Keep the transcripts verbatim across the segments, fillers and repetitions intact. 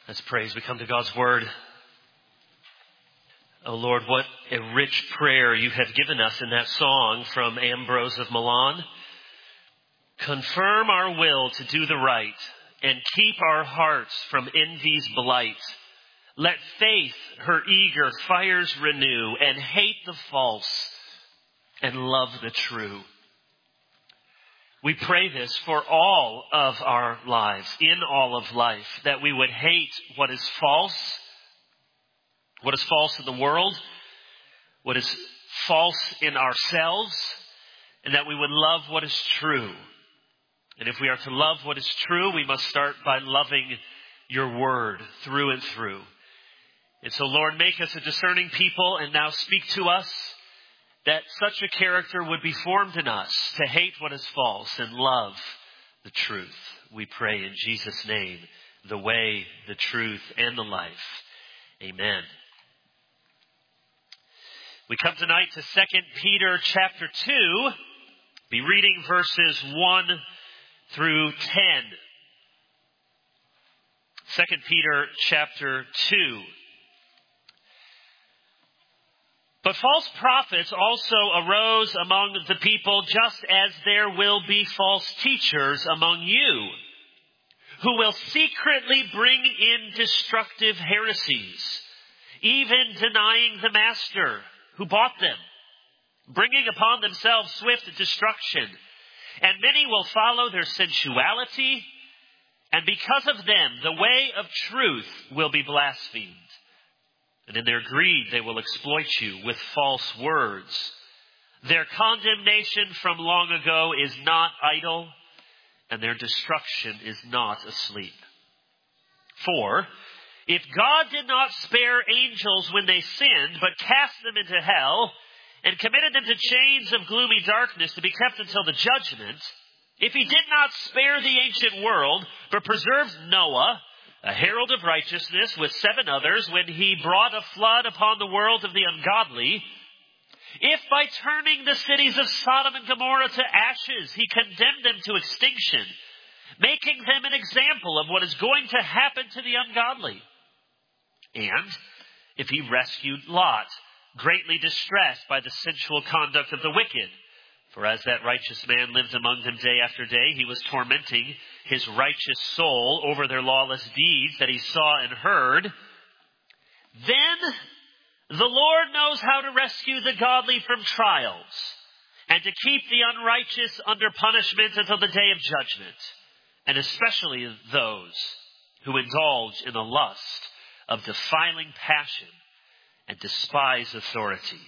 Let's pray as we come to God's Word. Oh Lord, what a rich prayer you have given us in that song from Ambrose of Milan. Confirm our will to do the right and keep our hearts from envy's blight. Let faith her eager fires renew and hate the false and love the true. We pray this for all of our lives, in all of life, that we would hate what is false, what is false in the world, what is false in ourselves, and that we would love what is true. And if we are to love what is true, we must start by loving your word through and through. And so, Lord, make us a discerning people and now speak to us, that such a character would be formed in us to hate what is false and love the truth. We pray in Jesus' name, the way, the truth, and the life. Amen. We come tonight to Second Peter chapter two, be reading verses one through ten. Second Peter chapter two. But false prophets also arose among the people, just as there will be false teachers among you, who will secretly bring in destructive heresies, even denying the master who bought them, bringing upon themselves swift destruction. And many will follow their sensuality, and because of them, the way of truth will be blasphemed. And in their greed, they will exploit you with false words. Their condemnation from long ago is not idle, and their destruction is not asleep. For if God did not spare angels when they sinned, but cast them into hell, and committed them to chains of gloomy darkness to be kept until the judgment, if he did not spare the ancient world, but preserved Noah, a herald of righteousness, with seven others, when he brought a flood upon the world of the ungodly, if by turning the cities of Sodom and Gomorrah to ashes, he condemned them to extinction, making them an example of what is going to happen to the ungodly, and if he rescued Lot, greatly distressed by the sensual conduct of the wicked, for as that righteous man lived among them day after day, he was tormenting his righteous soul over their lawless deeds that he saw and heard. Then the Lord knows how to rescue the godly from trials, and to keep the unrighteous under punishment until the day of judgment, and especially those who indulge in the lust of defiling passion and despise authority.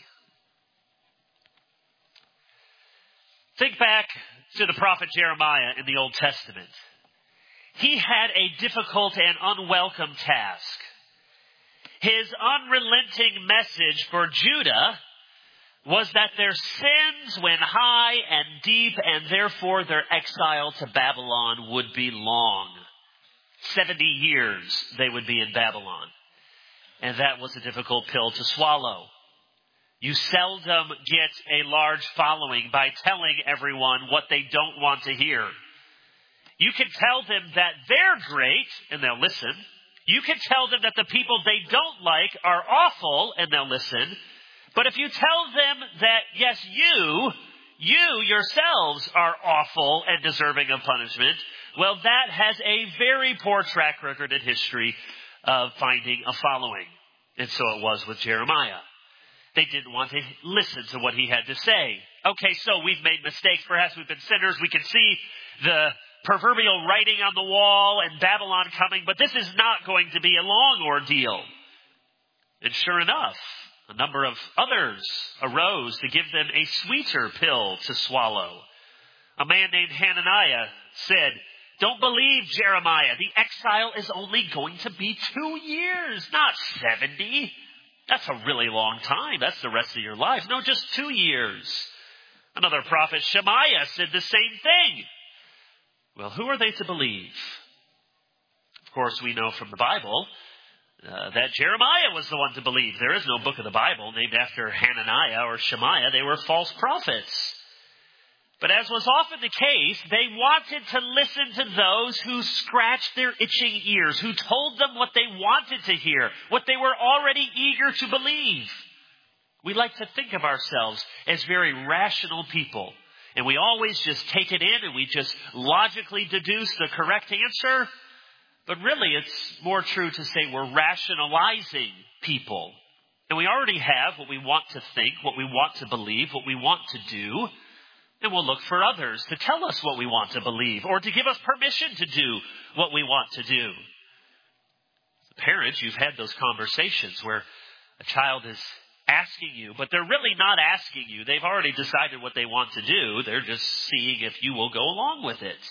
Think back to the prophet Jeremiah in the Old Testament. He had a difficult and unwelcome task. His unrelenting message for Judah was that their sins went high and deep, and therefore their exile to Babylon would be long. Seventy years they would be in Babylon. And that was a difficult pill to swallow. You seldom get a large following by telling everyone what they don't want to hear. You can tell them that they're great, and they'll listen. You can tell them that the people they don't like are awful, and they'll listen. But if you tell them that, yes, you, you yourselves are awful and deserving of punishment, well, that has a very poor track record in history of finding a following. And so it was with Jeremiah. They didn't want to listen to what he had to say. Okay, so we've made mistakes. Perhaps we've been sinners. We can see the proverbial writing on the wall and Babylon coming, but this is not going to be a long ordeal. And sure enough, a number of others arose to give them a sweeter pill to swallow. A man named Hananiah said, "Don't believe Jeremiah. The exile is only going to be two years, not seventy. That's a really long time. That's the rest of your life. No, just two years." Another prophet, Shemaiah, said the same thing. Well, who are they to believe? Of course, we know from the Bible uh, that Jeremiah was the one to believe. There is no book of the Bible named after Hananiah or Shemaiah. They were false prophets. But as was often the case, they wanted to listen to those who scratched their itching ears, who told them what they wanted to hear, what they were already eager to believe. We like to think of ourselves as very rational people, and we always just take it in and we just logically deduce the correct answer. But really, it's more true to say we're rationalizing people. And we already have what we want to think, what we want to believe, what we want to do. And we'll look for others to tell us what we want to believe or to give us permission to do what we want to do. Parents, you've had those conversations where a child is asking you, but they're really not asking you. They've already decided what they want to do. They're just seeing if you will go along with it.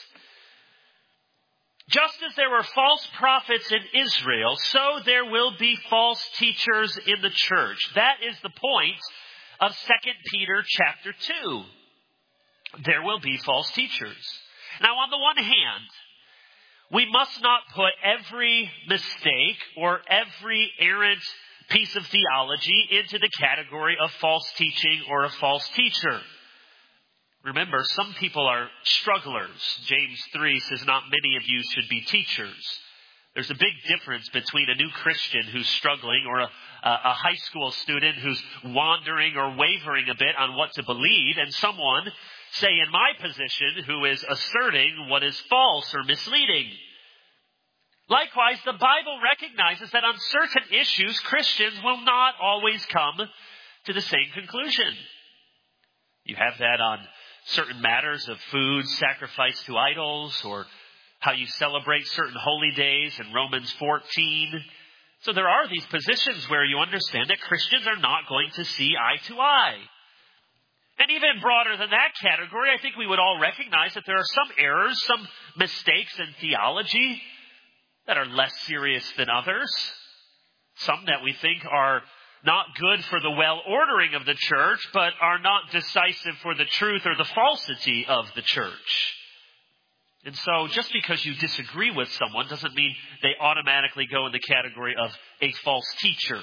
Just as there were false prophets in Israel, so there will be false teachers in the church. That is the point of Second Peter chapter two. There will be false teachers. Now, on the one hand, we must not put every mistake or every errant piece of theology into the category of false teaching or a false teacher. Remember, some people are strugglers. James three says, not many of you should be teachers. There's a big difference between a new Christian who's struggling or a, a high school student who's wandering or wavering a bit on what to believe and someone, say in my position, who is asserting what is false or misleading. Likewise, the Bible recognizes that on certain issues, Christians will not always come to the same conclusion. You have that on certain matters of food sacrificed to idols, or how you celebrate certain holy days in Romans fourteen. So there are these positions where you understand that Christians are not going to see eye to eye. And even broader than that category, I think we would all recognize that there are some errors, some mistakes in theology that are less serious than others. Some that we think are not good for the well-ordering of the church, but are not decisive for the truth or the falsity of the church. And so just because you disagree with someone doesn't mean they automatically go in the category of a false teacher.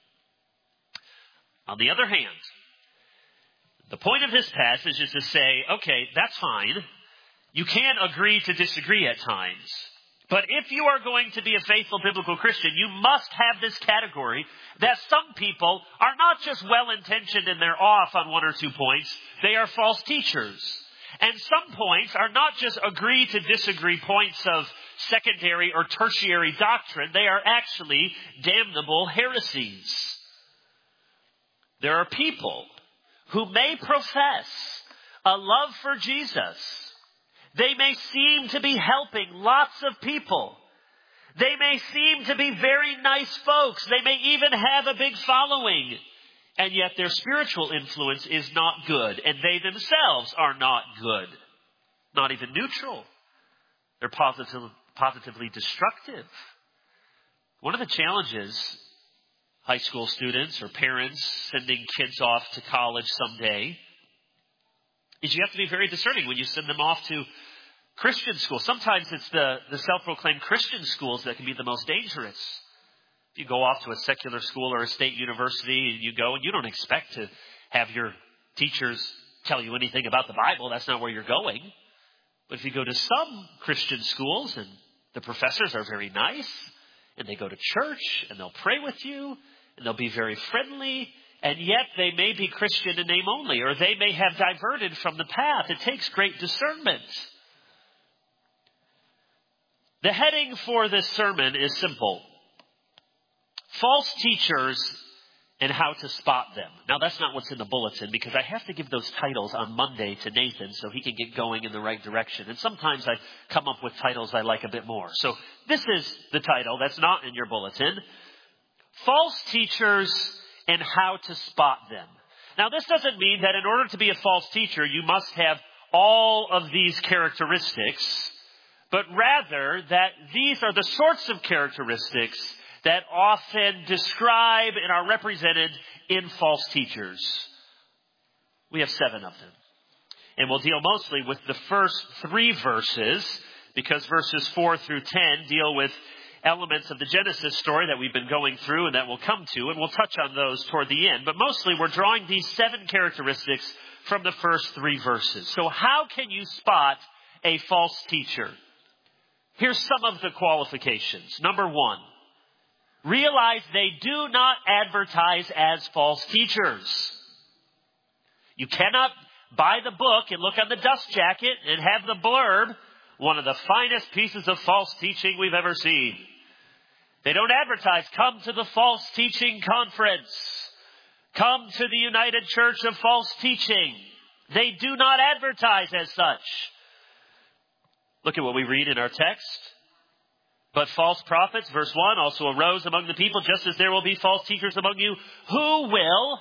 On the other hand, the point of this passage is to say, okay, that's fine. You can agree to disagree at times. But if you are going to be a faithful biblical Christian, you must have this category that some people are not just well-intentioned and they're off on one or two points. They are false teachers. And some points are not just agree to disagree points of secondary or tertiary doctrine. They are actually damnable heresies. There are people who may profess a love for Jesus. They may seem to be helping lots of people. They may seem to be very nice folks. They may even have a big following. And yet their spiritual influence is not good. And they themselves are not good. Not even neutral. They're positive, positively destructive. One of the challenges high school students or parents sending kids off to college someday is you have to be very discerning when you send them off to Christian school. Sometimes it's the, the self-proclaimed Christian schools that can be the most dangerous. If you go off to a secular school or a state university and you go and you don't expect to have your teachers tell you anything about the Bible, that's not where you're going. But if you go to some Christian schools and the professors are very nice and they go to church and they'll pray with you and they'll be very friendly, and yet they may be Christian in name only, or they may have diverted from the path. It takes great discernment. The heading for this sermon is simple. False teachers and how to spot them. Now, that's not what's in the bulletin because I have to give those titles on Monday to Nathan so he can get going in the right direction. And sometimes I come up with titles I like a bit more. So this is the title that's not in your bulletin. False teachers and how to spot them. Now, this doesn't mean that in order to be a false teacher, you must have all of these characteristics, but rather that these are the sorts of characteristics that often describe and are represented in false teachers. We have seven of them. And we'll deal mostly with the first three verses, because verses four through ten deal with elements of the Genesis story that we've been going through and that we'll come to, and we'll touch on those toward the end. But mostly we're drawing these seven characteristics from the first three verses. So how can you spot a false teacher? Here's some of the qualifications. Number one, realize they do not advertise as false teachers. You cannot buy the book and look on the dust jacket and have the blurb, one of the finest pieces of false teaching we've ever seen. They don't advertise, come to the false teaching conference. Come to the United Church of False Teaching. They do not advertise as such. Look at what we read in our text. But false prophets, verse one, also arose among the people, just as there will be false teachers among you, who will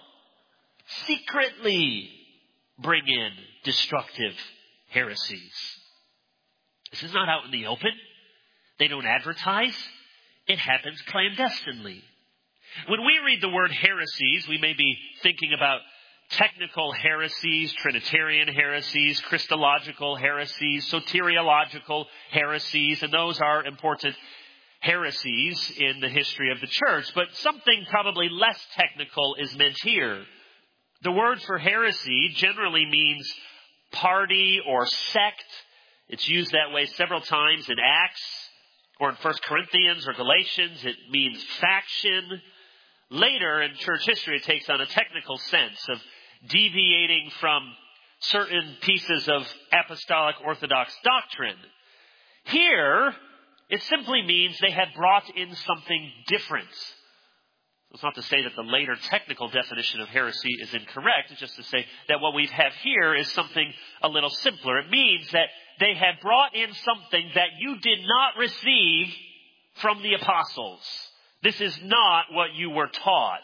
secretly bring in destructive heresies. This is not out in the open. They don't advertise. It happens clandestinely. When we read the word heresies, we may be thinking about technical heresies, Trinitarian heresies, Christological heresies, soteriological heresies, and those are important heresies in the history of the church. But something probably less technical is meant here. The word for heresy generally means party or sect. It's used that way several times in Acts or in First Corinthians or Galatians. It means faction. Later in church history, it takes on a technical sense of deviating from certain pieces of apostolic orthodox doctrine. Here, it simply means they have brought in something different. It's not to say that the later technical definition of heresy is incorrect. It's just to say that what we have here is something a little simpler. It means that they have brought in something that you did not receive from the apostles. This is not what you were taught.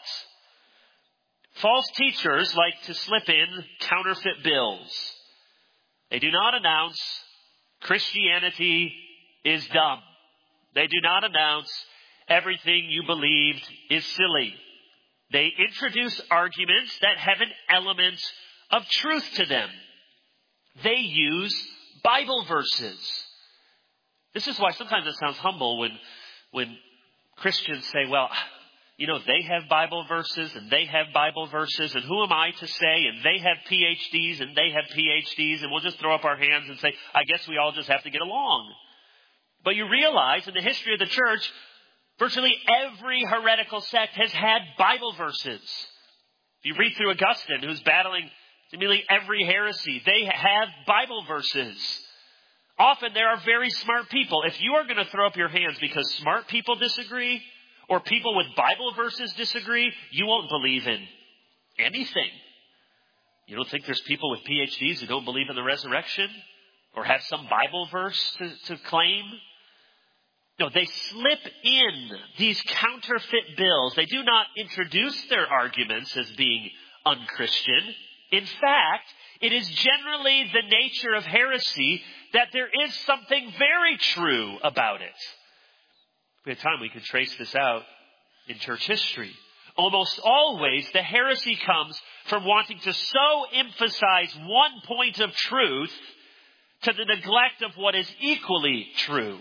False teachers like to slip in counterfeit bills. They do not announce Christianity is dumb. They do not announce everything you believed is silly. They introduce arguments that have an element of truth to them. They use Bible verses. This is why sometimes it sounds humble when, when Christians say, well, you know, they have Bible verses and they have Bible verses, and who am I to say? And they have P H Ds and they have P H Ds, and we'll just throw up our hands and say, I guess we all just have to get along. But you realize in the history of the church, virtually every heretical sect has had Bible verses. If you read through Augustine, who's battling seemingly every heresy, they have Bible verses. Often there are very smart people. If you are going to throw up your hands because smart people disagree, or people with Bible verses disagree, you won't believe in anything. You don't think there's people with P H Ds who don't believe in the resurrection? Or have some Bible verse to, to claim? No, they slip in these counterfeit bills. They do not introduce their arguments as being unchristian. In fact, it is generally the nature of heresy that there is something very true about it. If we had time, we could trace this out in church history. Almost always, the heresy comes from wanting to so emphasize one point of truth to the neglect of what is equally true.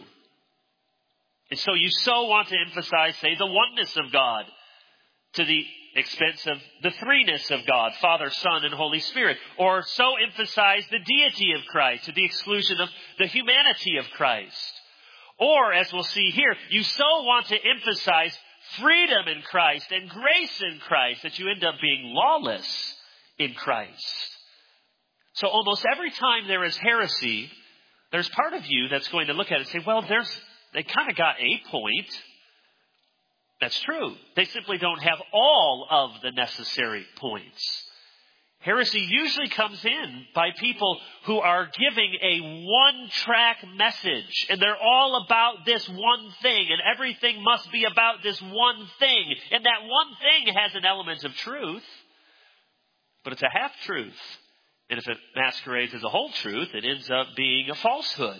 And so you so want to emphasize, say, the oneness of God to the expense of the threeness of God, Father, Son, and Holy Spirit. Or so emphasize the deity of Christ to the exclusion of the humanity of Christ. Or, as we'll see here, you so want to emphasize freedom in Christ and grace in Christ that you end up being lawless in Christ. So almost every time there is heresy, there's part of you that's going to look at it and say, well, there's they kind of got a point. That's true. They simply don't have all of the necessary points. Heresy usually comes in by people who are giving a one-track message, and they're all about this one thing, and everything must be about this one thing. And that one thing has an element of truth, but it's a half-truth. And if it masquerades as a whole truth, it ends up being a falsehood.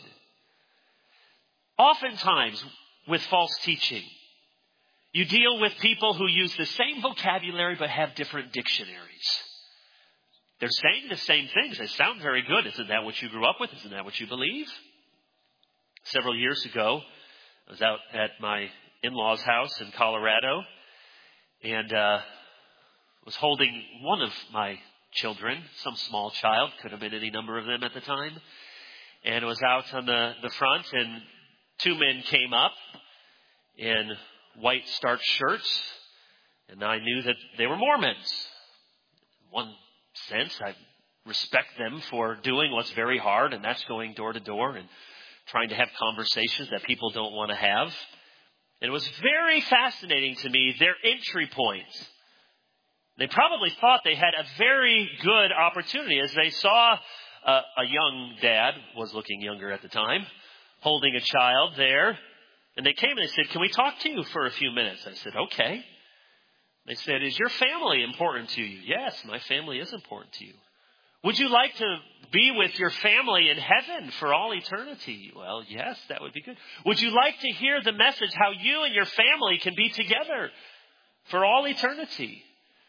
Oftentimes, with false teaching, you deal with people who use the same vocabulary but have different dictionaries. They're saying the same things. They sound very good. Isn't that what you grew up with? Isn't that what you believe? Several years ago, I was out at my in-laws' house in Colorado and uh, was holding one of my children, some small child, could have been any number of them at the time, and was out on the, the front, and two men came up in white starched shirts, and I knew that they were Mormons. In one sense, I respect them for doing what's very hard, and that's going door to door and trying to have conversations that people don't want to have. And it was very fascinating to me, their entry point. They probably thought they had a very good opportunity as they saw uh, a young dad, was looking younger at the time, holding a child there. And they came and they said, "Can we talk to you for a few minutes?" I said, "Okay." They said, "Is your family important to you?" "Yes, my family is important to you." "Would you like to be with your family in heaven for all eternity?" "Well, yes, that would be good." "Would you like to hear the message how you and your family can be together for all eternity?"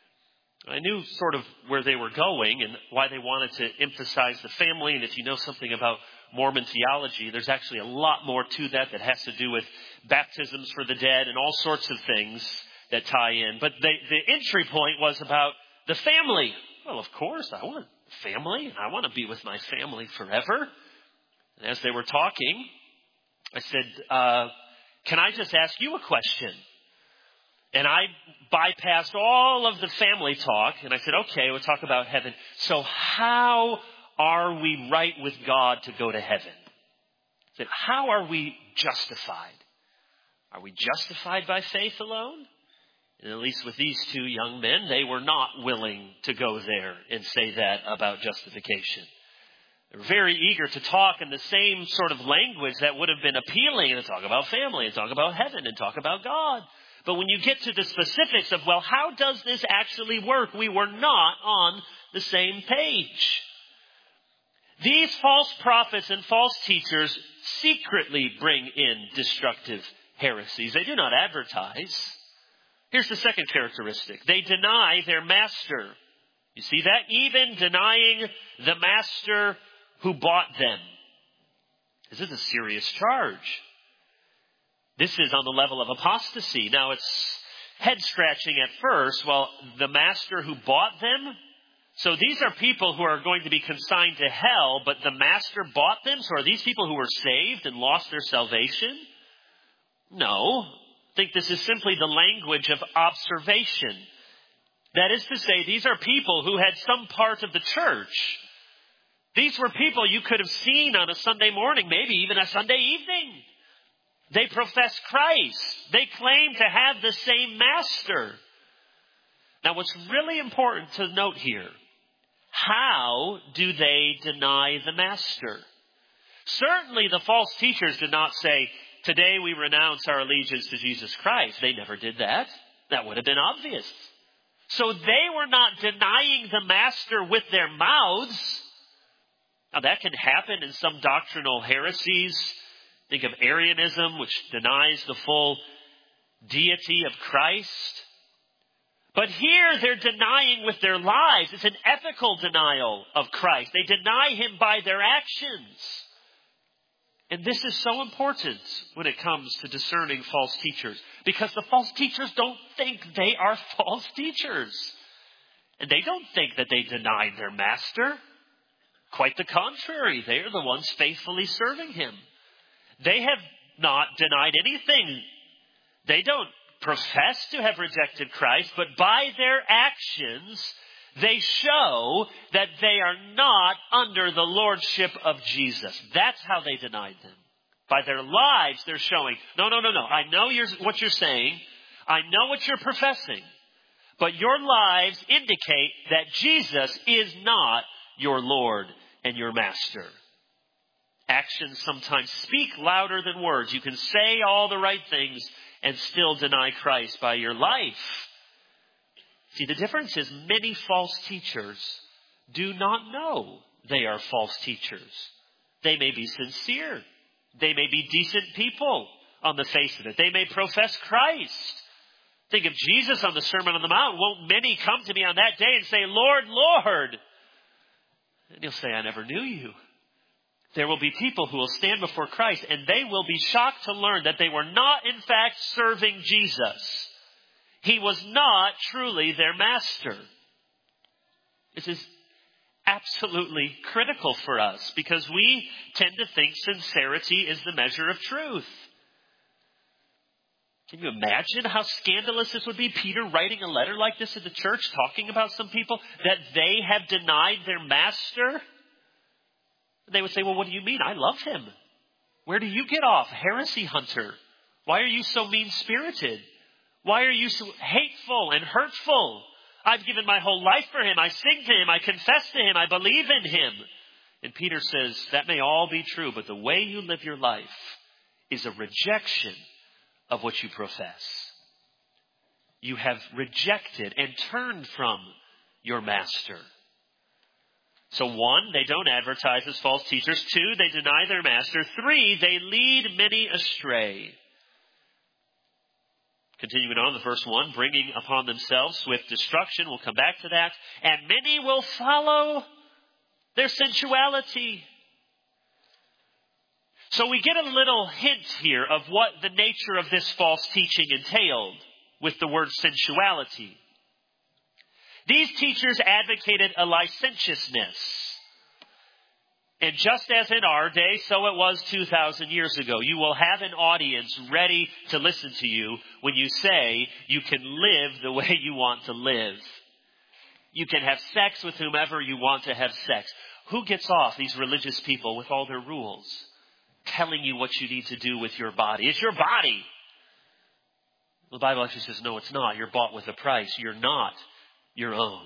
I knew sort of where they were going and why they wanted to emphasize the family. And if you know something about Mormon theology, there's actually a lot more to that that has to do with baptisms for the dead and all sorts of things that tie in. But the, the entry point was about the family. Well, of course, I want family. I want to be with my family forever. And as they were talking, I said, uh, "Can I just ask you a question?" And I bypassed all of the family talk, and I said, "Okay, we'll talk about heaven. So how are we right with God to go to heaven?" I said, "How are we justified? Are we justified by faith alone?" And at least with these two young men, they were not willing to go there and say that about justification. They were very eager to talk in the same sort of language that would have been appealing and to talk about family and talk about heaven and talk about God. But when you get to the specifics of, well, how does this actually work? We were not on the same page. These false prophets and false teachers secretly bring in destructive heresies. They do not advertise. Here's the second characteristic. They deny their master. You see that? Even denying the master who bought them. This is a serious charge. This is on the level of apostasy. Now, it's head-scratching at first. Well, the master who bought them? So these are people who are going to be consigned to hell, but the master bought them? So are these people who were saved and lost their salvation? No. I think this is simply the language of observation. That is to say, these are people who had some part of the church. These were people you could have seen on a Sunday morning, maybe even a Sunday evening. They profess Christ. They claim to have the same master. Now, what's really important to note here, how do they deny the master? Certainly the false teachers did not say, "Today we renounce our allegiance to Jesus Christ." They never did that. That would have been obvious. So they were not denying the master with their mouths. Now, that can happen in some doctrinal heresies. Think of Arianism, which denies the full deity of Christ. But here they're denying with their lives. It's an ethical denial of Christ. They deny him by their actions. And this is so important when it comes to discerning false teachers, because the false teachers don't think they are false teachers. And they don't think that they denied their master. Quite the contrary. They are the ones faithfully serving him. They have not denied anything. They don't profess to have rejected Christ, but by their actions, they show that they are not under the lordship of Jesus. That's how they denied them. By their lives, they're showing, no, no, no, no. I know you're, what you're saying. I know what you're professing. But your lives indicate that Jesus is not your Lord and your master. Actions sometimes speak louder than words. You can say all the right things and still deny Christ by your life. See, the difference is many false teachers do not know they are false teachers. They may be sincere. They may be decent people on the face of it. They may profess Christ. Think of Jesus on the Sermon on the Mount. Won't many come to me on that day and say, "Lord, Lord"? And he'll say, "I never knew you." There will be people who will stand before Christ, and they will be shocked to learn that they were not, in fact, serving Jesus. He was not truly their master. This is absolutely critical for us because we tend to think sincerity is the measure of truth. Can you imagine how scandalous this would be? Peter writing a letter like this to the church, talking about some people that they have denied their master. They would say, well, what do you mean? I love him. Where do you get off? Heresy hunter. Why are you so mean-spirited? Why are you so hateful and hurtful? I've given my whole life for him. I sing to him. I confess to him. I believe in him. And Peter says, that may all be true, but the way you live your life is a rejection of what you profess. You have rejected and turned from your master. So one, they don't advertise as false teachers. Two, they deny their master. Three, they lead many astray. Continuing on with verse one, bringing upon themselves swift destruction. We'll come back to that. And many will follow their sensuality. So we get a little hint here of what the nature of this false teaching entailed with the word sensuality. These teachers advocated a licentiousness. And just as in our day, so it was two thousand years ago. You will have an audience ready to listen to you when you say you can live the way you want to live. You can have sex with whomever you want to have sex. Who gets off, these religious people, with all their rules? Telling you what you need to do with your body. It's your body. The Bible actually says, no, it's not. You're bought with a price. You're not your own.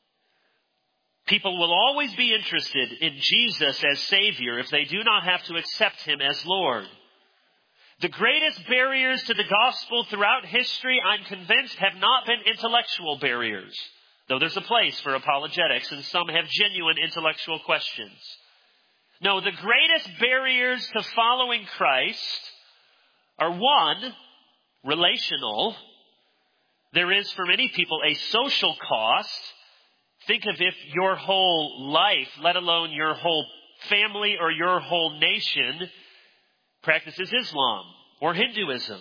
People will always be interested in Jesus as Savior if they do not have to accept him as Lord. The greatest barriers to the gospel throughout history, I'm convinced, have not been intellectual barriers. Though there's a place for apologetics and some have genuine intellectual questions. No, the greatest barriers to following Christ are one, relational. There is for many people a social cost. Think of if your whole life, let alone your whole family or your whole nation, practices Islam or Hinduism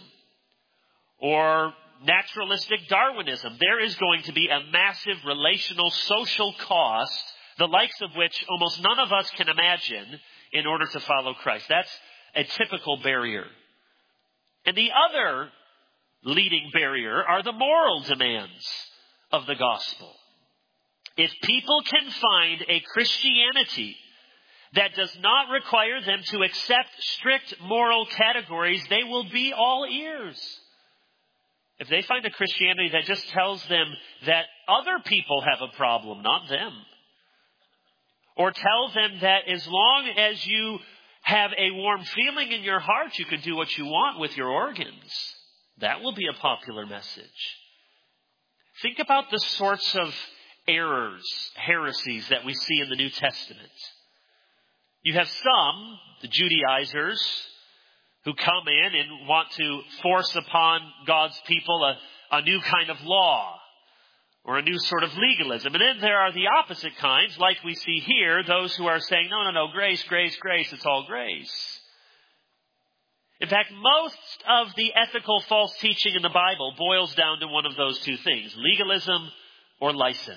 or naturalistic Darwinism. There is going to be a massive relational social cost, the likes of which almost none of us can imagine in order to follow Christ. That's a typical barrier. And the other leading barrier are the moral demands of the gospel. If people can find a Christianity that does not require them to accept strict moral categories, they will be all ears. If they find a Christianity that just tells them that other people have a problem, not them, or tell them that as long as you have a warm feeling in your heart, you can do what you want with your organs, that will be a popular message. Think about the sorts of errors, heresies that we see in the New Testament. You have some, the Judaizers, who come in and want to force upon God's people a, a new kind of law or a new sort of legalism. And then there are the opposite kinds, like we see here, those who are saying, no, no, no, grace, grace, grace, it's all grace. In fact, most of the ethical false teaching in the Bible boils down to one of those two things, legalism or license.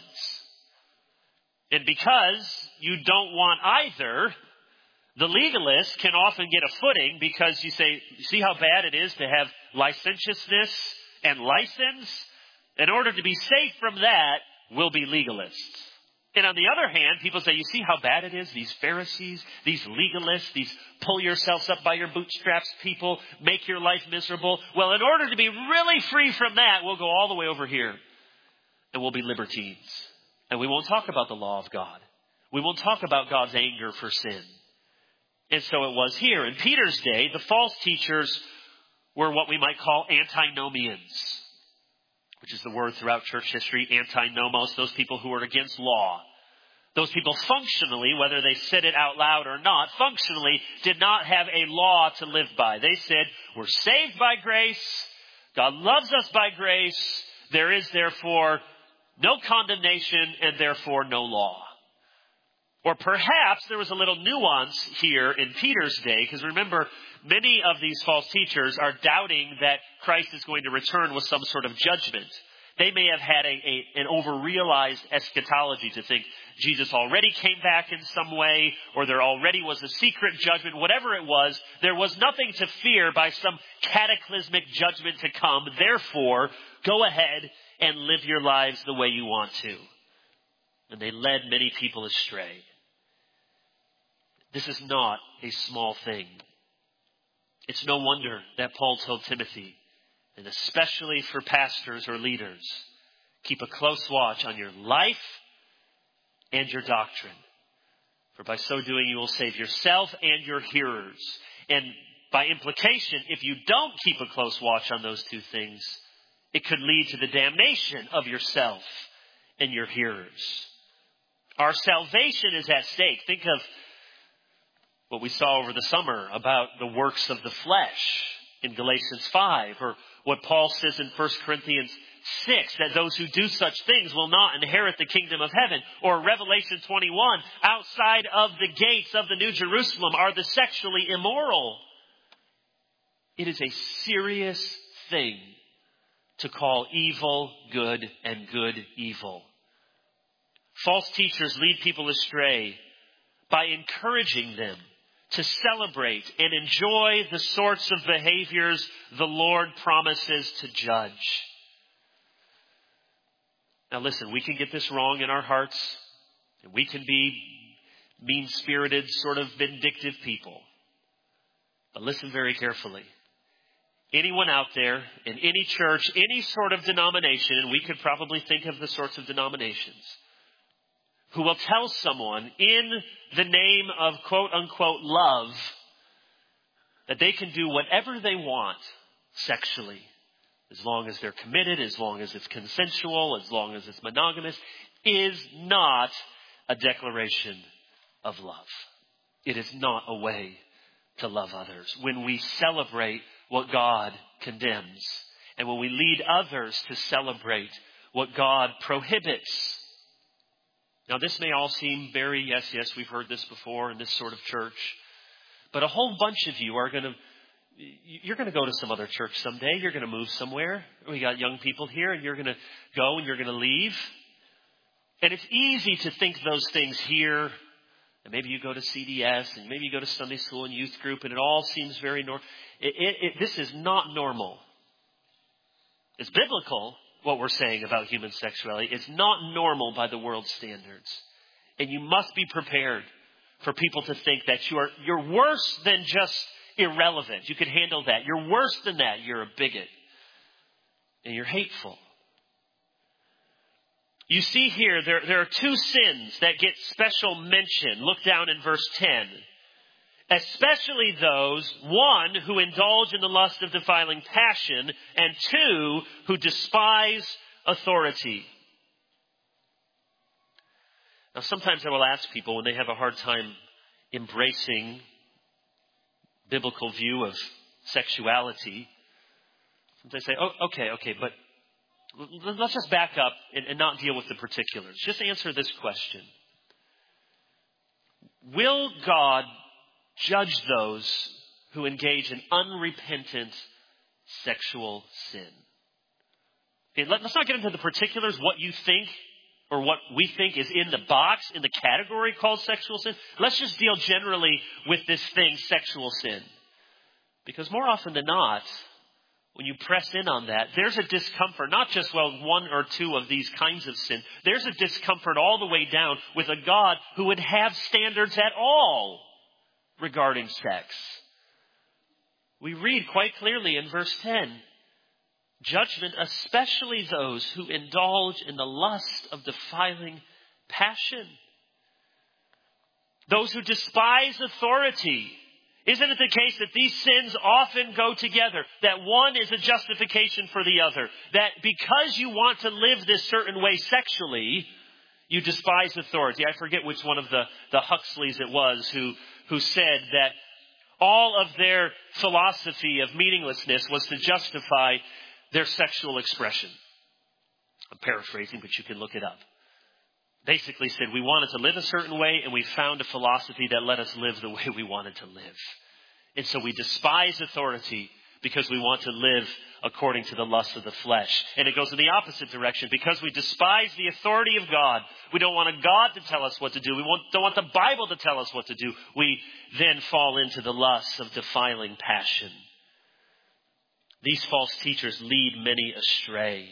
And because you don't want either, the legalist can often get a footing because you say, you see how bad it is to have licentiousness and license? In order to be safe from that, we'll be legalists. And on the other hand, people say, you see how bad it is? These Pharisees, these legalists, these pull yourselves up by your bootstraps people, make your life miserable. Well, in order to be really free from that, we'll go all the way over here and we'll be libertines. And we won't talk about the law of God. We won't talk about God's anger for sin. And so it was here. In Peter's day, the false teachers were what we might call antinomians, which is the word throughout church history, antinomos, those people who are against law. Those people functionally, whether they said it out loud or not, functionally did not have a law to live by. They said, we're saved by grace. God loves us by grace. There is therefore no condemnation and therefore no law. Or perhaps there was a little nuance here in Peter's day, because remember, many of these false teachers are doubting that Christ is going to return with some sort of judgment. They may have had a, a an over-realized eschatology to think Jesus already came back in some way, or there already was a secret judgment. Whatever it was, there was nothing to fear by some cataclysmic judgment to come. Therefore, go ahead and live your lives the way you want to. And they led many people astray. This is not a small thing. It's no wonder that Paul told Timothy, and especially for pastors or leaders, keep a close watch on your life and your doctrine. For by so doing, you will save yourself and your hearers. And by implication, if you don't keep a close watch on those two things, it could lead to the damnation of yourself and your hearers. Our salvation is at stake. Think of what we saw over the summer about the works of the flesh in Galatians five, or what Paul says in First Corinthians six, that those who do such things will not inherit the kingdom of heaven. Or Revelation twenty-one, outside of the gates of the New Jerusalem are the sexually immoral. It is a serious thing to call evil good and good evil. False teachers lead people astray by encouraging them to celebrate and enjoy the sorts of behaviors the Lord promises to judge. Now listen, we can get this wrong in our hearts, and we can be mean-spirited, sort of vindictive people. But listen very carefully. Anyone out there in any church, any sort of denomination, and we could probably think of the sorts of denominations, who will tell someone in the name of quote-unquote love that they can do whatever they want sexually, as long as they're committed, as long as it's consensual, as long as it's monogamous, is not a declaration of love. It is not a way to love others. When we celebrate what God condemns, and when we lead others to celebrate what God prohibits. Now, this may all seem very, yes, yes, we've heard this before in this sort of church. But a whole bunch of you are going to, you're going to go to some other church someday. You're going to move somewhere. We got young people here, and you're going to go and you're going to leave. And it's easy to think those things here. And maybe you go to C D S, and maybe you go to Sunday school and youth group, and it all seems very normal. It, it, it, this is not normal. It's biblical, what we're saying about human sexuality. It's not normal by the world's standards. And you must be prepared for people to think that you are, you're worse than just irrelevant. You can handle that. You're worse than that. You're a bigot. And you're hateful. You see here, there, there are two sins that get special mention. Look down in verse ten. Especially those, one, who indulge in the lust of defiling passion, and two, who despise authority. Now, sometimes I will ask people when they have a hard time embracing biblical view of sexuality, sometimes they say, oh, okay, okay, but let's just back up and, and not deal with the particulars. Just answer this question. Will God judge those who engage in unrepentant sexual sin? Okay, let, let's not get into the particulars, what you think or what we think is in the box, in the category called sexual sin. Let's just deal generally with this thing, sexual sin. Because more often than not, when you press in on that, there's a discomfort, not just, well, one or two of these kinds of sin. There's a discomfort all the way down with a God who would have standards at all regarding sex. We read quite clearly in verse ten, judgment, especially those who indulge in the lust of defiling passion. Those who despise authority. Isn't it the case that these sins often go together? That one is a justification for the other. That because you want to live this certain way sexually, you despise authority. I forget which one of the, the Huxleys it was who, who said that all of their philosophy of meaninglessness was to justify their sexual expression. I'm paraphrasing, but you can look it up. Basically said we wanted to live a certain way, and we found a philosophy that let us live the way we wanted to live. And so we despise authority because we want to live according to the lusts of the flesh. And it goes in the opposite direction. Because we despise the authority of God, we don't want a God to tell us what to do. We want, don't want the Bible to tell us what to do. We then fall into the lusts of defiling passion. These false teachers lead many astray.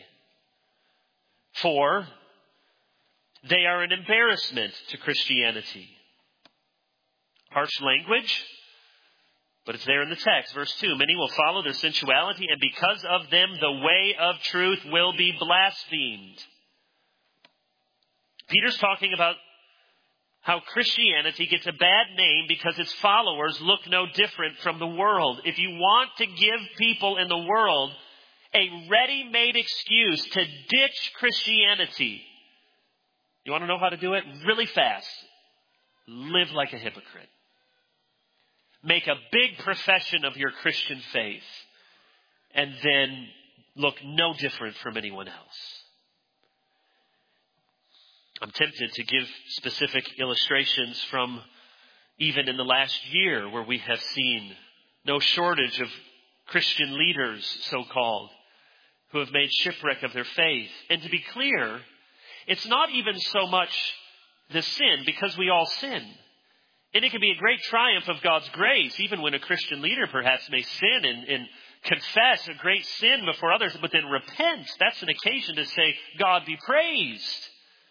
Four, they are an embarrassment to Christianity. Harsh language, but it's there in the text. Verse two, many will follow their sensuality, and because of them, the way of truth will be blasphemed. Peter's talking about how Christianity gets a bad name because its followers look no different from the world. If you want to give people in the world a ready-made excuse to ditch Christianity, you want to know how to do it? Really fast. Live like a hypocrite. Make a big profession of your Christian faith, and then look no different from anyone else. I'm tempted to give specific illustrations from even in the last year where we have seen no shortage of Christian leaders, so-called, who have made shipwreck of their faith. And to be clear, it's not even so much the sin, because we all sin. And it can be a great triumph of God's grace, even when a Christian leader perhaps may sin and, and confess a great sin before others, but then repent. That's an occasion to say, God be praised.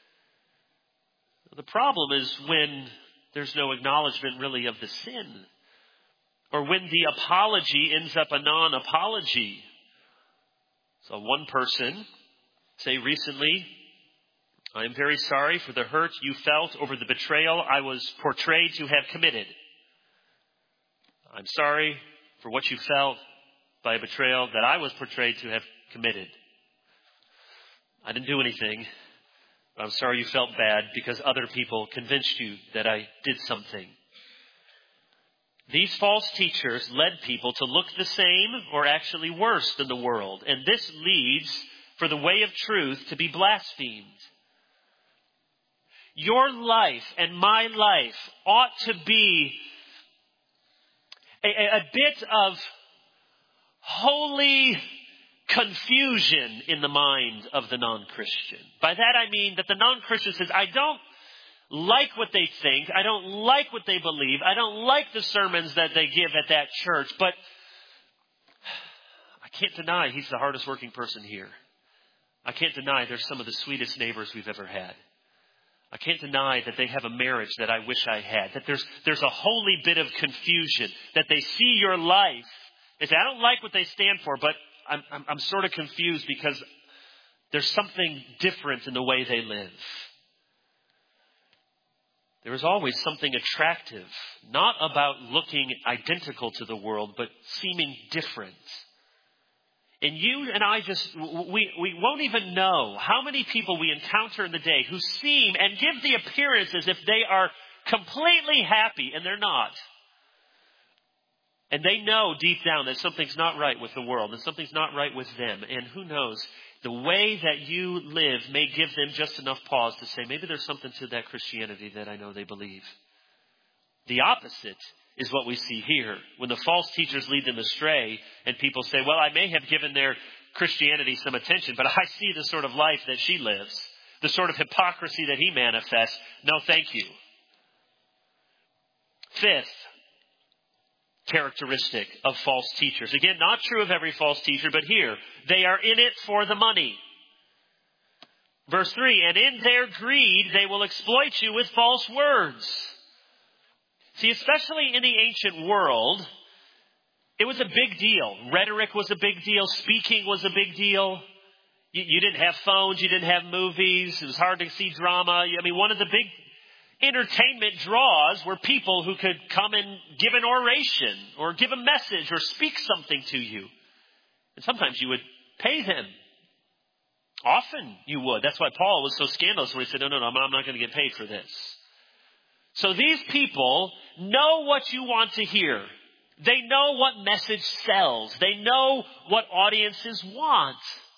The problem is when there's no acknowledgement really of the sin, or when the apology ends up a non-apology. So one person, say recently, I am very sorry for the hurt you felt over the betrayal I was portrayed to have committed. I'm sorry for what you felt by a betrayal that I was portrayed to have committed. I didn't do anything. I'm sorry you felt bad because other people convinced you that I did something. These false teachers led people to look the same or actually worse than the world. And this leads for the way of truth to be blasphemed. Your life and my life ought to be a, a, a bit of holy confusion in the mind of the non-Christian. By that I mean that the non-Christian says, I don't like what they think. I don't like what they believe. I don't like the sermons that they give at that church. But I can't deny he's the hardest working person here. I can't deny they're some of the sweetest neighbors we've ever had. I can't deny that they have a marriage that I wish I had. That there's there's a holy bit of confusion. That they see your life. They say, I don't like what they stand for, but I'm, I'm, I'm sort of confused because there's something different in the way they live. There is always something attractive, not about looking identical to the world, but seeming different. And you and I just, we, we won't even know how many people we encounter in the day who seem and give the appearance as if they are completely happy, and they're not. And they know deep down that something's not right with the world, and something's not right with them. And who knows, the way that you live may give them just enough pause to say, maybe there's something to that Christianity that I know they believe. The opposite is what we see here. When the false teachers lead them astray and people say, well, I may have given their Christianity some attention, but I see the sort of life that she lives, the sort of hypocrisy that he manifests. No, thank you. Fifth characteristic of false teachers. Again, not true of every false teacher, but here, they are in it for the money. Verse three, and in their greed, they will exploit you with false words. See, especially in the ancient world, it was a big deal. Rhetoric was a big deal. Speaking was a big deal. You, you didn't have phones. You didn't have movies. It was hard to see drama. I mean, one of the big entertainment draws were people who could come and give an oration or give a message or speak something to you. And sometimes you would pay them. Often you would. That's why Paul was so scandalous when he said, no, no, no, I'm not going to get paid for this. So these people know what you want to hear. They know what message sells. They know what audiences want.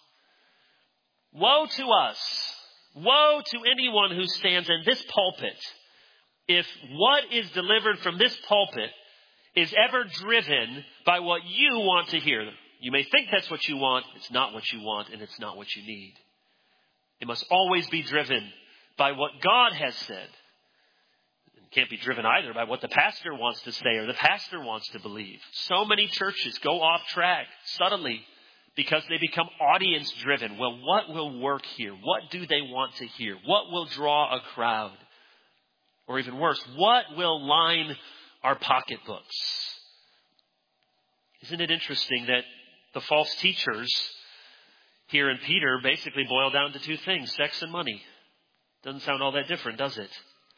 Woe to us. Woe to anyone who stands in this pulpit if what is delivered from this pulpit is ever driven by what you want to hear. You may think that's what you want. It's not what you want, and it's not what you need. It must always be driven by what God has said. It can't be driven either by what the pastor wants to say or the pastor wants to believe. So many churches go off track suddenly because they become audience driven. Well, what will work here? What do they want to hear? What will draw a crowd? Or even worse, what will line our pocketbooks? Isn't it interesting that the false teachers here in Peter basically boil down to two things, sex and money? Doesn't sound all that different, does it?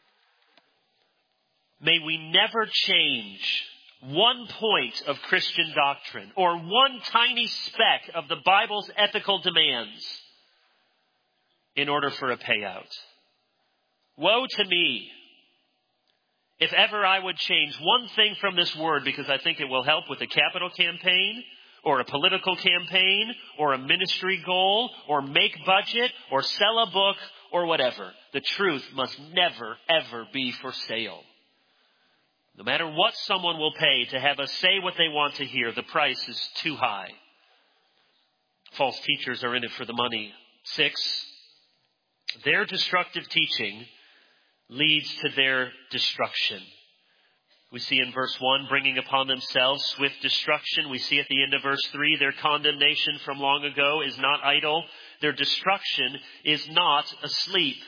May we never change one point of Christian doctrine or one tiny speck of the Bible's ethical demands in order for a payout. Woe to me if ever I would change one thing from this word because I think it will help with a capital campaign or a political campaign or a ministry goal or make budget or sell a book or whatever. The truth must never, ever be for sale. No matter what someone will pay to have us say what they want to hear, the price is too high. False teachers are in it for the money. Six, their destructive teaching leads to their destruction. We see in verse one, bringing upon themselves swift destruction. We see at the end of verse three, their condemnation from long ago is not idle. Their destruction is not asleep.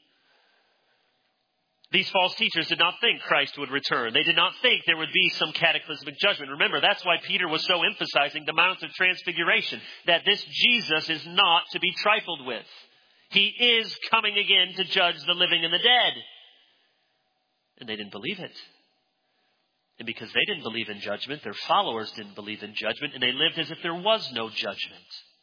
These false teachers did not think Christ would return. They did not think there would be some cataclysmic judgment. Remember, that's why Peter was so emphasizing the Mount of Transfiguration, that this Jesus is not to be trifled with. He is coming again to judge the living and the dead. And they didn't believe it. And because they didn't believe in judgment, their followers didn't believe in judgment, and they lived as if there was no judgment.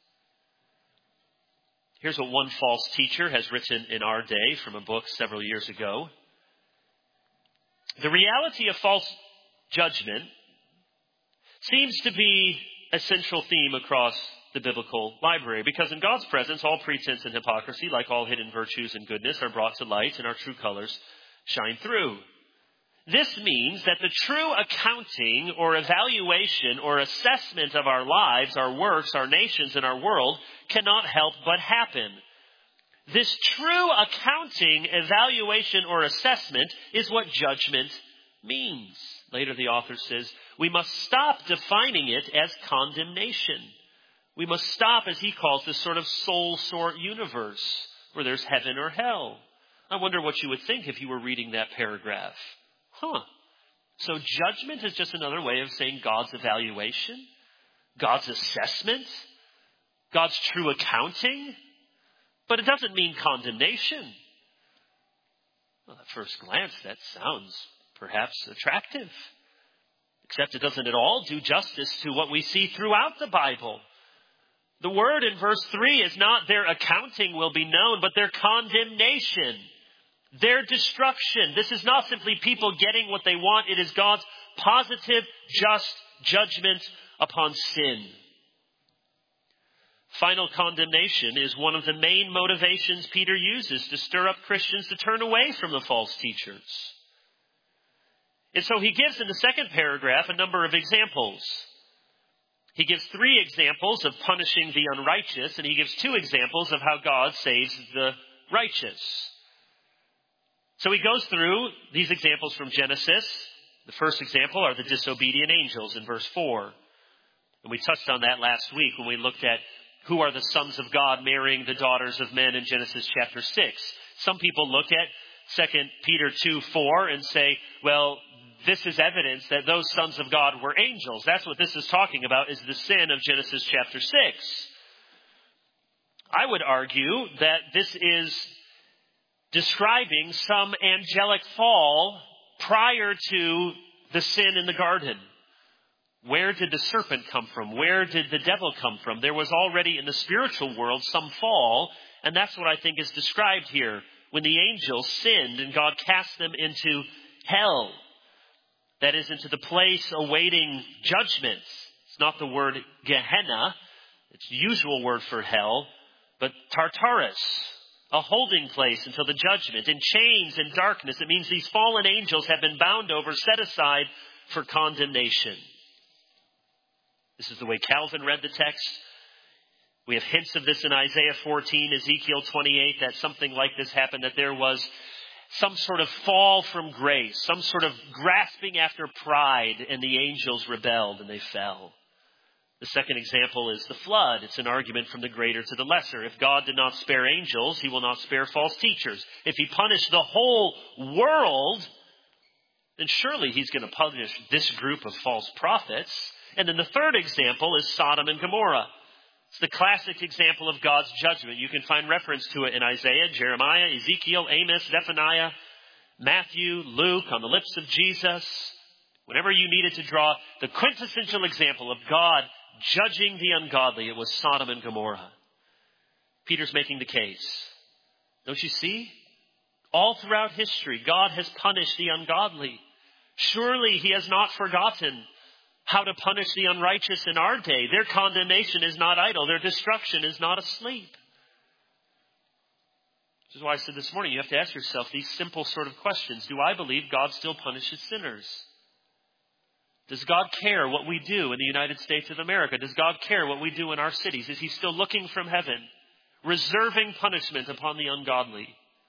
Here's what one false teacher has written in our day from a book several years ago. The reality of false judgment seems to be a central theme across the biblical library, because in God's presence, all pretense and hypocrisy, like all hidden virtues and goodness, are brought to light and our true colors shine through. This means that the true accounting or evaluation or assessment of our lives, our works, our nations, and our world cannot help but happen. This true accounting, evaluation, or assessment is what judgment means. Later the author says, we must stop defining it as condemnation. We must stop, as he calls this sort of soul sort universe where there's heaven or hell. I wonder what you would think if you were reading that paragraph. Huh. So judgment is just another way of saying God's evaluation, God's assessment, God's true accounting. But it doesn't mean condemnation. Well, at first glance, that sounds perhaps attractive. Except it doesn't at all do justice to what we see throughout the Bible. The word in verse three is not their accounting will be known, but their condemnation, their destruction. This is not simply people getting what they want. It is God's positive, just judgment upon sin. Final condemnation is one of the main motivations Peter uses to stir up Christians to turn away from the false teachers. And so he gives in the second paragraph a number of examples. He gives three examples of punishing the unrighteous, and he gives two examples of how God saves the righteous. So he goes through these examples from Genesis. The first example are the disobedient angels in verse four. And we touched on that last week when we looked at who are the sons of God marrying the daughters of men in Genesis chapter six. Some people look at Second Peter two four and say, well, this is evidence that those sons of God were angels. That's what this is talking about, is the sin of Genesis chapter six. I would argue that this is describing some angelic fall prior to the sin in the garden. Where did the serpent come from? Where did the devil come from? There was already in the spiritual world some fall, and that's what I think is described here. When the angels sinned and God cast them into hell, that is, into the place awaiting judgment. It's not the word Gehenna, it's the usual word for hell, but Tartarus, a holding place until the judgment. In chains and darkness, it means these fallen angels have been bound over, set aside for condemnation. This is the way Calvin read the text. We have hints of this in Isaiah fourteen, Ezekiel twenty-eight, that something like this happened, that there was some sort of fall from grace, some sort of grasping after pride, and the angels rebelled and they fell. The second example is the flood. It's an argument from the greater to the lesser. If God did not spare angels, he will not spare false teachers. If he punished the whole world, then surely he's going to punish this group of false prophets. And then the third example is Sodom and Gomorrah. It's the classic example of God's judgment. You can find reference to it in Isaiah, Jeremiah, Ezekiel, Amos, Zephaniah, Matthew, Luke, on the lips of Jesus. Whenever you needed to draw the quintessential example of God judging the ungodly, it was Sodom and Gomorrah. Peter's making the case. Don't you see? All throughout history, God has punished the ungodly. Surely he has not forgotten how to punish the unrighteous in our day. Their condemnation is not idle. Their destruction is not asleep. This is why I said this morning, you have to ask yourself these simple sort of questions. Do I believe God still punishes sinners? Does God care what we do in the United States of America? Does God care what we do in our cities? Is he still looking from heaven, reserving punishment upon the ungodly?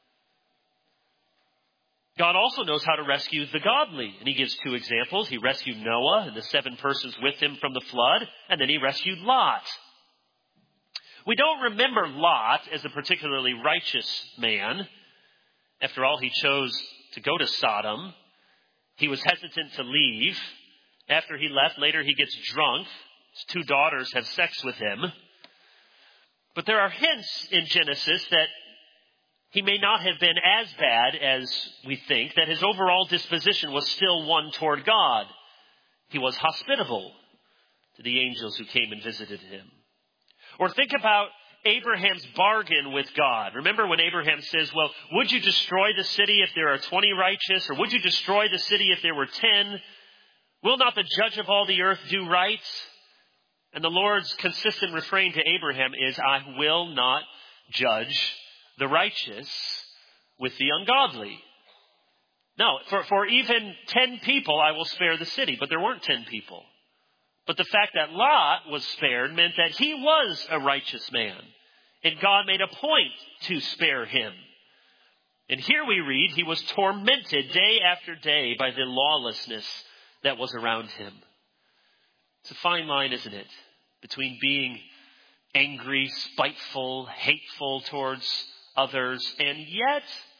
God also knows how to rescue the godly. And he gives two examples. He rescued Noah and the seven persons with him from the flood. And then he rescued Lot. We don't remember Lot as a particularly righteous man. After all, he chose to go to Sodom. He was hesitant to leave. After he left, later he gets drunk. His two daughters have sex with him. But there are hints in Genesis that he may not have been as bad as we think, that his overall disposition was still one toward God. He was hospitable to the angels who came and visited him. Or think about Abraham's bargain with God. Remember when Abraham says, well, would you destroy the city if there are twenty righteous? Or would you destroy the city if there were ten? Will not the judge of all the earth do right? And the Lord's consistent refrain to Abraham is, I will not judge the righteous with the ungodly. No, for, for even ten people I will spare the city. But there weren't ten people. But the fact that Lot was spared meant that he was a righteous man. And God made a point to spare him. And here we read, he was tormented day after day by the lawlessness that was around him. It's a fine line, isn't it? Between being angry, spiteful, hateful towards others, and yet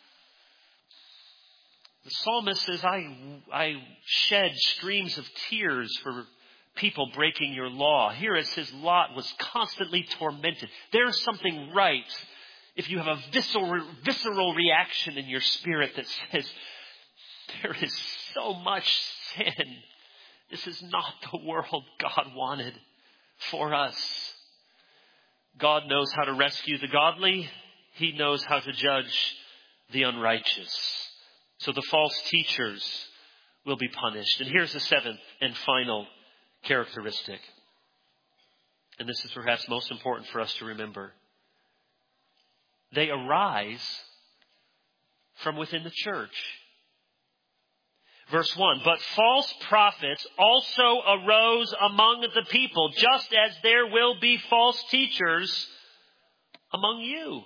the psalmist says, I, I shed streams of tears for people breaking your law. Here it says Lot was constantly tormented. There's something right if you have a visceral, visceral reaction in your spirit that says, there is so much sin. This is not the world God wanted for us. God knows how to rescue the godly. He knows how to judge the unrighteous. So the false teachers will be punished. And here's the seventh and final characteristic. And this is perhaps most important for us to remember. They arise from within the church. Verse one, but false prophets also arose among the people, just as there will be false teachers among you.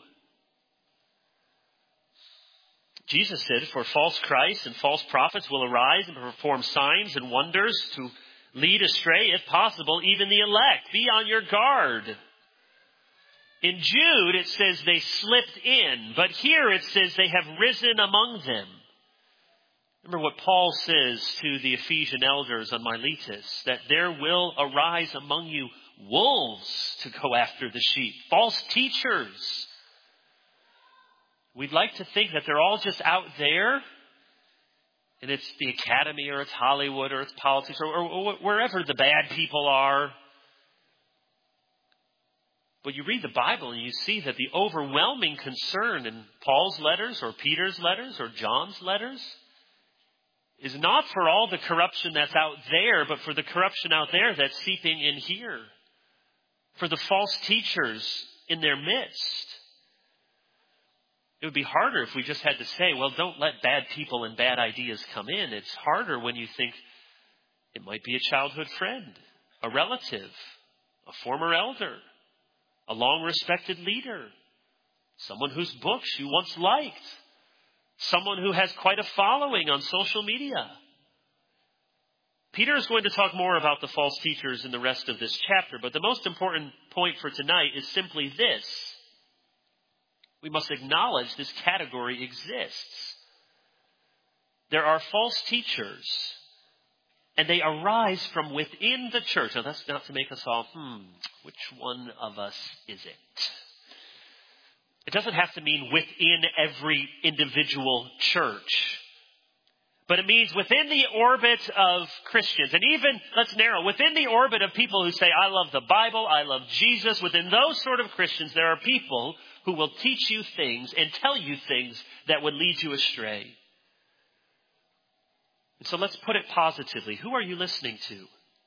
Jesus said, for false Christs and false prophets will arise and perform signs and wonders to lead astray, if possible, even the elect. Be on your guard. In Jude, it says they slipped in, but here it says they have risen among them. Remember what Paul says to the Ephesian elders on Miletus, that there will arise among you wolves to go after the sheep, false teachers. We'd like to think that they're all just out there, and it's the academy, or it's Hollywood, or it's politics, or, or, or wherever the bad people are. But you read the Bible and you see that the overwhelming concern in Paul's letters, or Peter's letters, or John's letters, is not for all the corruption that's out there, but for the corruption out there that's seeping in here. For the false teachers in their midst. It would be harder if we just had to say, well, don't let bad people and bad ideas come in. It's harder when you think It might be a childhood friend, a relative, a former elder, a long-respected leader, someone whose books you once liked, someone who has quite a following on social media. Peter is going to talk more about the false teachers in the rest of this chapter, but the most important point for tonight is simply this. We must acknowledge this category exists. There are false teachers, and they arise from within the church. Now, that's not to make us all, hmm, which one of us is it? It doesn't have to mean within every individual church. But it means within the orbit of Christians. And even, let's narrow, within the orbit of people who say, I love the Bible, I love Jesus. Within those sort of Christians, there are people who will teach you things and tell you things that would lead you astray. And so let's put it positively. Who are you listening to?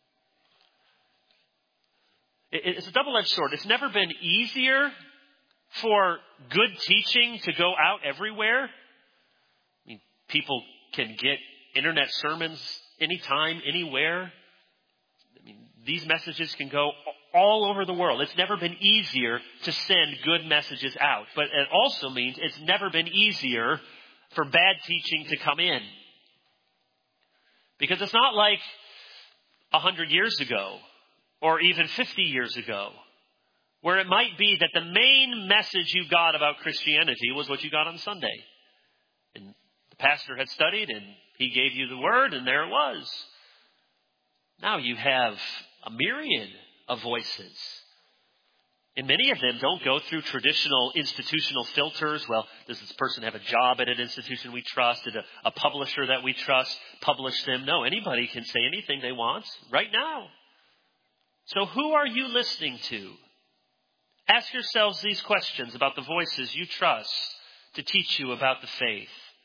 It's a double-edged sword. It's never been easier for good teaching to go out everywhere. I mean, people can get internet sermons anytime, anywhere. I mean, these messages can go all over the world. It's never been easier to send good messages out. But it also means it's never been easier for bad teaching to come in. Because it's not like a hundred years ago or even fifty years ago, where it might be that the main message you got about Christianity was what you got on Sunday. And the pastor had studied and he gave you the word and there it was. Now you have a myriad of voices. And many of them don't go through traditional institutional filters. Well, does this person have a job at an institution we trust? Did a, a publisher that we trust publish them? No, anybody can say anything they want right now. So who are you listening to? Ask yourselves these questions about the voices you trust to teach you about the faith.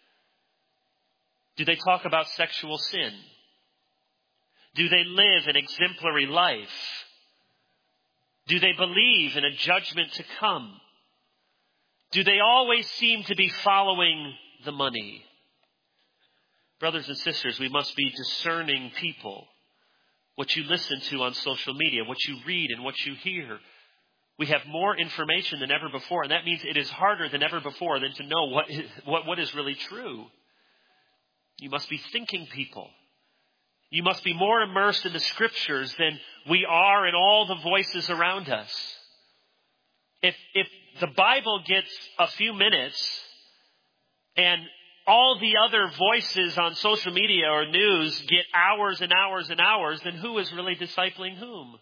Do they talk about sexual sin? Do they live an exemplary life? Do they believe in a judgment to come? Do they always seem to be following the money? Brothers and sisters, we must be discerning people. What you listen to on social media, what you read and what you hear. We have more information than ever before, and that means it is harder than ever before than to know what is, what, what is really true. You must be thinking people. You must be more immersed in the scriptures than we are in all the voices around us. If, if the Bible gets a few minutes and all the other voices on social media or news get hours and hours and hours, then who is really discipling whom?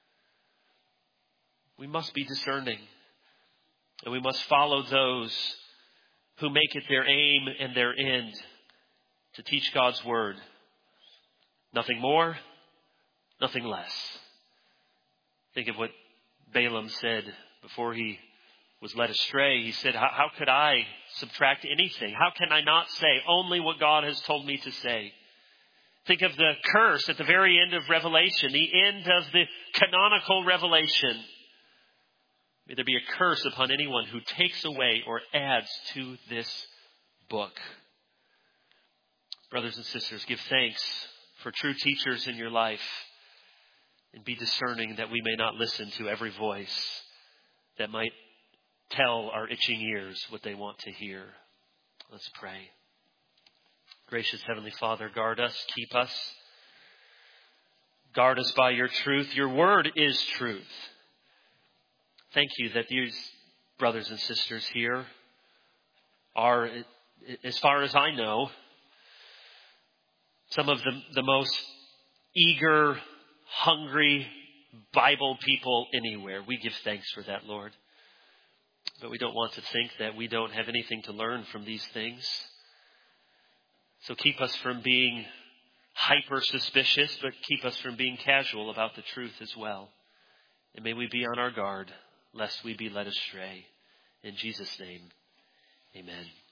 We must be discerning. And we must follow those who make it their aim and their end to teach God's word. Nothing more, nothing less. Think of what Balaam said before he was led astray. He said, how, how could I subtract anything? How can I not say only what God has told me to say? Think of the curse at the very end of Revelation, the end of the canonical revelation. May there be a curse upon anyone who takes away or adds to this book. Brothers and sisters, give thanks for true teachers in your life and be discerning that we may not listen to every voice that might tell our itching ears what they want to hear. Let's pray. Gracious Heavenly Father, guard us, keep us. Guard us by your truth. Your word is truth. Thank you that these brothers and sisters here are, as far as I know, some of the, the most eager, hungry Bible people anywhere. We give thanks for that, Lord. But we don't want to think that we don't have anything to learn from these things. So keep us from being hyper suspicious, but keep us from being casual about the truth as well. And may we be on our guard, lest we be led astray. In Jesus' name, amen.